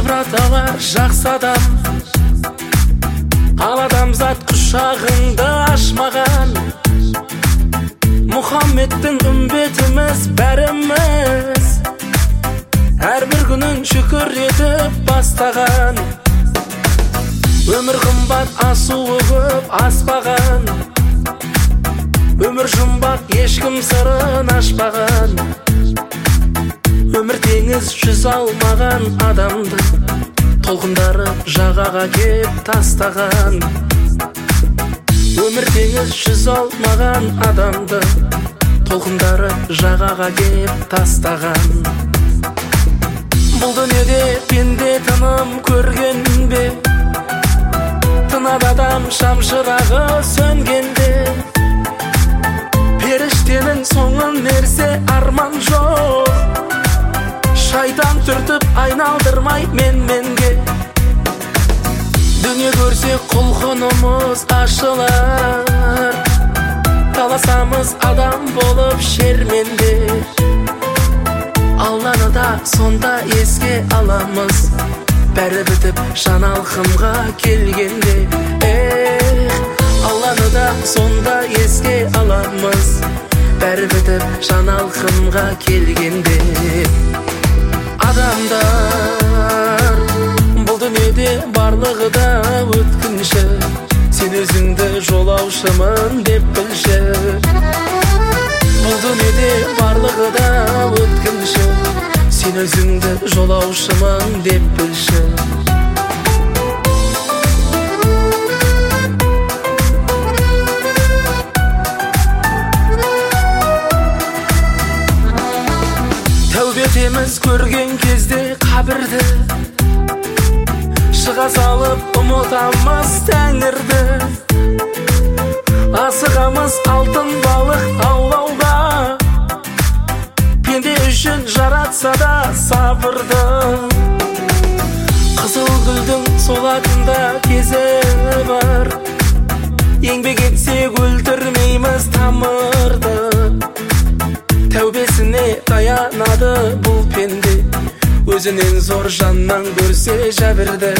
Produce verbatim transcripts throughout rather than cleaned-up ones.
ғибрат алар жақсы адам. Ал адамзат құшағыңды ашмаған. Мұхаммедтің үмбетіміз бәріміз, әрбір күнін шүкір етіп бастаған. Өмір қымбат, асуы көп аспаған. Өмір жұмбақ, ешкім сырын ашпаған. Өмір теңіз, жүз алмаған адамды толқындары жағаға кеп тастаған. Өмір теңіз, жүз алмаған адамды толқындары жағаға кеп тастаған. Бұл дүниеде пенде тыным көрген бе? Тынады адам шамшырағы сөнгенде. Періштенің соңын мерсе арман жоқ. Шайтан түртіп айналдырмай мен-менге. Дүние көрсе құлқынымыз ашылар. Таласамыз адам болып шерменде. Алланы да сонда еске аламыз. Бәрі бітіп жаналқымға келгенде. Эх, Алланы да сонда еске аламыз. Бәрі бітіп жаналқымға келгенде. Адамдар, бұл дүниеде барлығы да өткінші. Сен өзіңді жолаушымын деп білші. Бұл дүниеде барлығы да өткінші. Сен өзіңді жолаушымын деп білші. Тәубетеміз көрген кезде қабірді, шыға салып ұмытамыз тәңірді. Асығамыз алтын балық аулауға, пенде үшін жаратса да сабырды. Қызыл гүлдің солатында кезі бар, еңбек етсек өлтірмейміз тамырды. Тәубесіне таянады бұл пенде, өзінен зор жаннан көрсе жәбірді.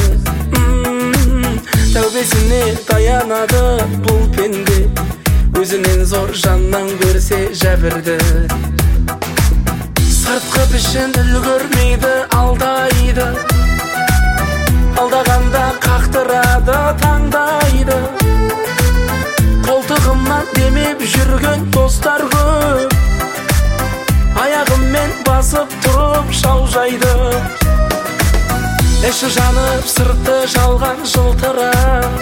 Тәубесіне таянады бұл пенде, өзінен зор жаннан көрсе жәбірді. Сыртқы пішін үлгірмейді, алдайды. Алдағанда қақтырады, таңдайды. Қолтығымнан демеп жүрген достар көп, аяғыммен басып тұрып шаужайды. Іші жанып, сырты жалған жылтыра.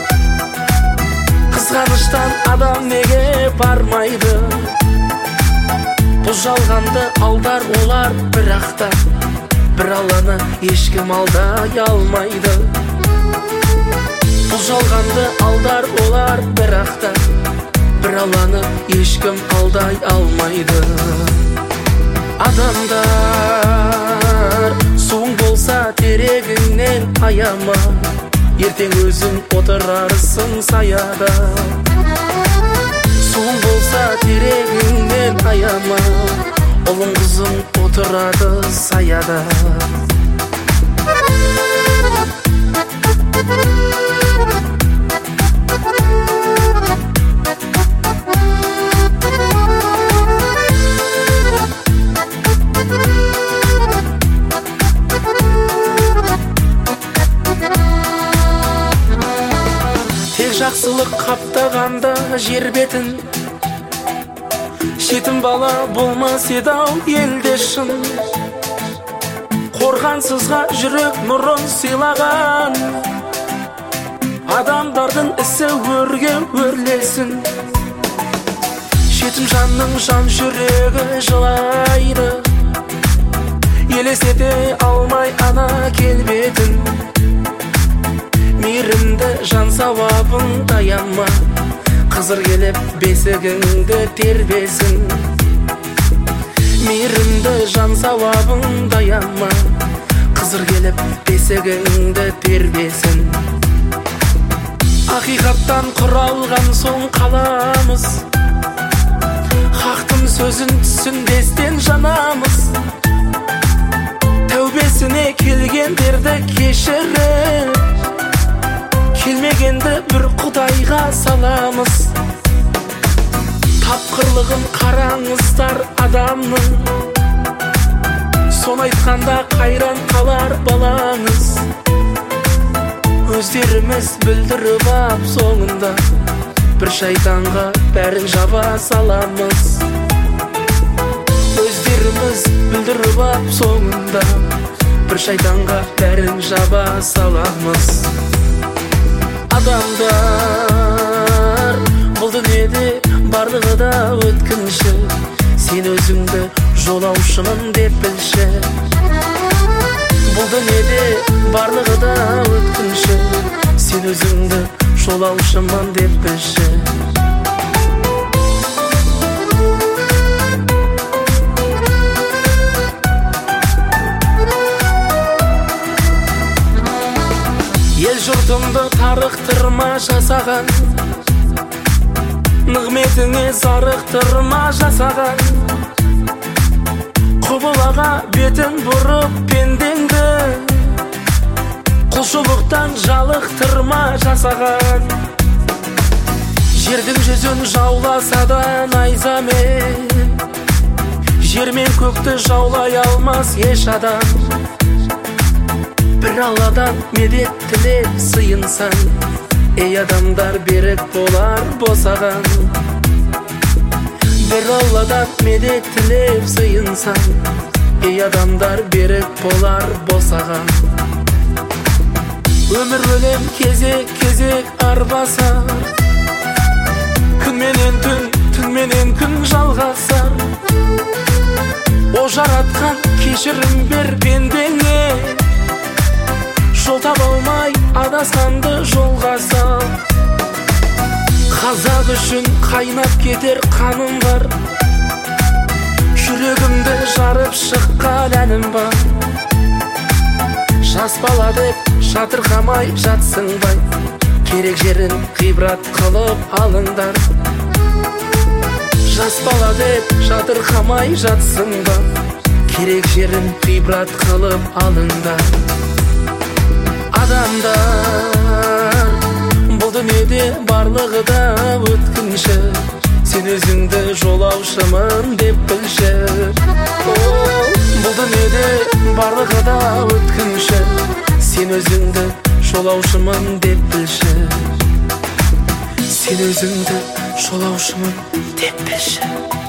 Қызғаныштан адам неге бармайды? Бұл жалғанды алдар олар бірақта, бір Алланы ешкім алдай алмайды. Бұл жалғанды алдар олар бірақта, бір Алланы ешкім алдай алмайды. Адамдар, суың болса терегіңнен аяма, ертең өзің отырарсың саяда. Суың болса терегіңнен аяма, ұлың қызың отырады саяда. Жақсылық қаптағанда жер бетін, жетім бала болмас еді-ау елде шын. Қорғансызға жүрек нұрын сыйлаған, адамдардың ісі өрге өрлесін. Жетім жанның жан жүрегі жылайды, елестете алмай ана келбетін. Мейірімді жан сауабың таяма, қызыр келіп бесігіңді тербесін. Мейірімді жан сауабың таяма, қызыр келіп бесігіңді тербесін. Ақиқаттан құралған соң қаламыз, хақтың сөзін түсінбестен жанамыз. Тәубесіне келгендерді кеш саламыз. Тапқырлығын қараңыздар адамның, соны айтқанда қайран қалар балаңыз. Өздеріміз білдіріп ап соңында бір шайтанға бәрін жаба саламыз. Өздеріміз білдіріп ап соңында бір шайтанға бәрін жаба саламыз. Адамдар бұл дүниеде барлығы да өткінші, сен өзіңді жолаушымын деп білші. Бұл дүниеде барлығы да өткінші, сен өзіңді жолаушымын деп білші. Ел жұртымды тарықтырма жасаған, нығметіңе зарықтырма жасаған. Құбылаға бетін бұрып пендеңді, құлшылықтан жалықтырма жасаған. Жердің жүзін жауласа да найзамен, жер мен көкті жаулай алмас еш адам. Бір Алладан медет тілеп сыйынсаң, ей адамдар берік болар босаған. Бір Алладан медет тілеп сыйынсаң, ей адамдар берік болар босаған. Өмір өлем кезек-кезек арбасар, күнменен түн, түнменен күн жалғасар. О жаратқан кешірім бер пендеңе, жол таба алмай адасқанды жолға сал. Қазақ үшін қайнап кетер қаным бар, жүрегімді жарып шыққан әнім бар. Жас бала деп жатырқамай жатсыңбай, керек жерін ғибрат қылып алыңдар. Жас бала деп жатырқамай жатсыңба, керек жерін ғибрат қылып алыңдар. Адамдар бұл дүниеде барлығы да өткінші, сен өзіңді жолаушымын деп білші. Бұл дүниеде барлығы да өткінші, сен өзіңді жолаушымын деп білші. Сен өзіңді жолаушымын деп білші.